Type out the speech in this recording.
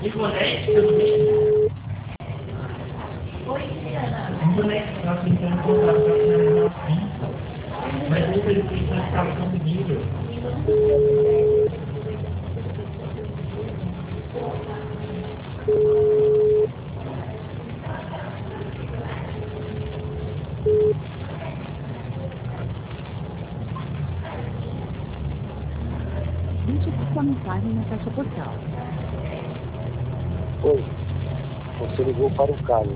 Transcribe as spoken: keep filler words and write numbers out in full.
Nicolete, pelo menos. A Nicolete estava tentando contar para finalizar assim, mas eu pensei que ela estava comigo. Deixe sua mensagem na caixa postal. Oi, você ligou para o Carlos.